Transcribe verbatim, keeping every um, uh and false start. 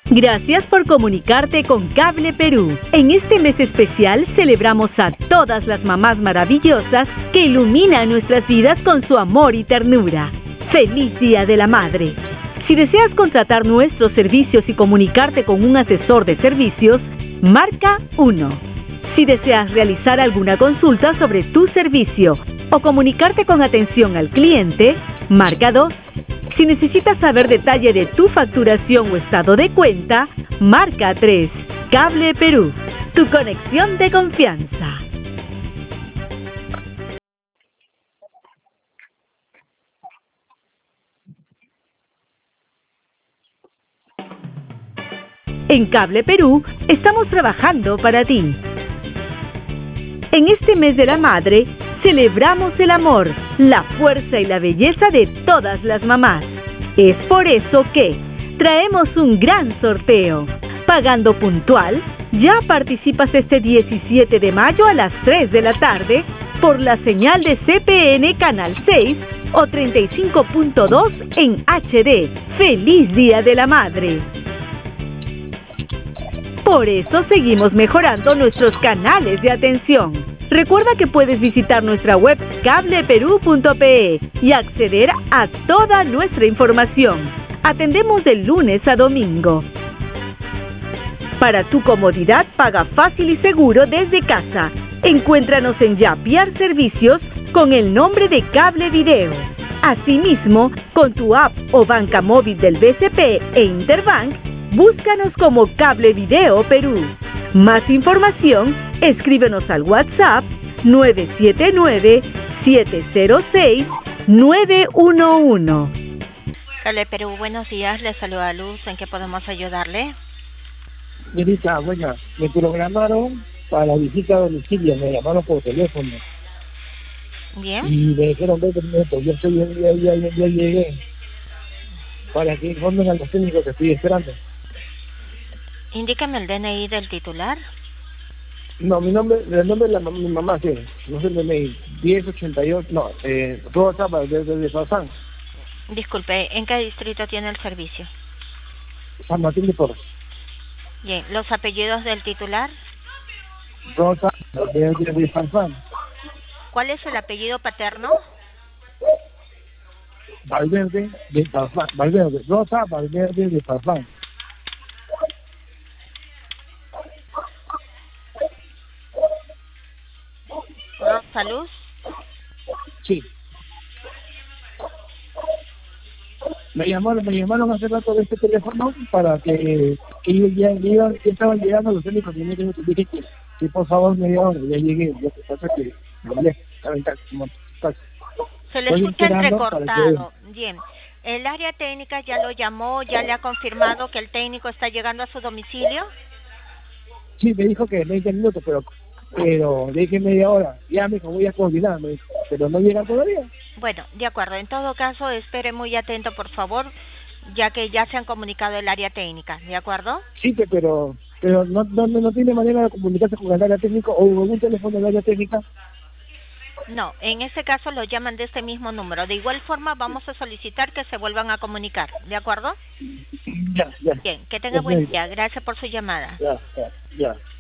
Gracias por comunicarte con Cable Perú. En este mes especial celebramos a todas las mamás maravillosas que iluminan nuestras vidas con su amor y ternura. ¡Feliz Día de la Madre! Si deseas contratar nuestros servicios y comunicarte con un asesor de servicios, marca uno. Si deseas realizar alguna consulta sobre tu servicio o comunicarte con atención al cliente, marca dos. Si necesitas saber detalle de tu facturación o estado de cuenta, marca tres. Cable Perú, tu conexión de confianza. En Cable Perú estamos trabajando para ti. En este mes de la madre, celebramos el amor, la fuerza y la belleza de todas las mamás. Es por eso que traemos un gran sorteo. Pagando puntual, ya participas este diecisiete de mayo a las tres de la tarde por la señal de C P N Canal seis o treinta y cinco punto dos en H D. ¡Feliz Día de la Madre! Por eso seguimos mejorando nuestros canales de atención. Recuerda que puedes visitar nuestra web cable perú punto pe y acceder a toda nuestra información. Atendemos de lunes a domingo. Para tu comodidad, paga fácil y seguro desde casa. Encuéntranos en Yapiar Servicios con el nombre de Cable Video. Asimismo, con tu app o banca móvil del B C P e Interbank, búscanos como Cable Video Perú. Más información, escríbenos al WhatsApp nueve siete nueve, siete cero seis, nueve uno uno. Cable Perú, buenos días, le saluda Luz, ¿en qué podemos ayudarle? Señorita, bueno, me programaron para la visita a domicilio, me llamaron por teléfono. Bien. Y me dijeron veinte minutos, yo estoy, ya, ya, ya, ya llegué, para que informen a los técnicos que estoy esperando. Indícame el D N I del titular. No, mi nombre, el nombre de la, mi mamá, sí, no sé el D N I, diez ochenta y ocho, no, eh, Rosa, desde de, de San. Disculpe, ¿en qué distrito tiene el servicio? San Martín de Porres. Bien, ¿los apellidos del titular? Rosa, de, de, de San. ¿Cuál es el apellido paterno? Valverde de Farfán, Valverde, Rosa Valverde de Farfán. Rosa Luz. Sí. Me llamaron, me llamaron hace rato de este teléfono para que, que ellos ya, ya, ya estaban llegando los técnicos y me dije que, que por favor media hora, ya llegué, lo que pasa es que me hablé, estaba en taxi, como taxi. Se le escucha entrecortado. Bien. ¿El área técnica ya lo llamó, ya le ha confirmado que el técnico está llegando a su domicilio? Sí, me dijo que veinte minutos, pero pero le dije media hora. Ya me dijo, voy a coordinar, me dijo, pero no llega todavía. Bueno, de acuerdo. En todo caso, espere muy atento, por favor, ya que ya se han comunicado el área técnica, ¿de acuerdo? Sí, pero pero no no no tiene manera de comunicarse con el área técnica o algún teléfono del área técnica. No, en este caso lo llaman de este mismo número. De igual forma vamos a solicitar que se vuelvan a comunicar, ¿de acuerdo? Ya, ya. Bien, que tenga buen día. Gracias por su llamada. Ya, ya, ya.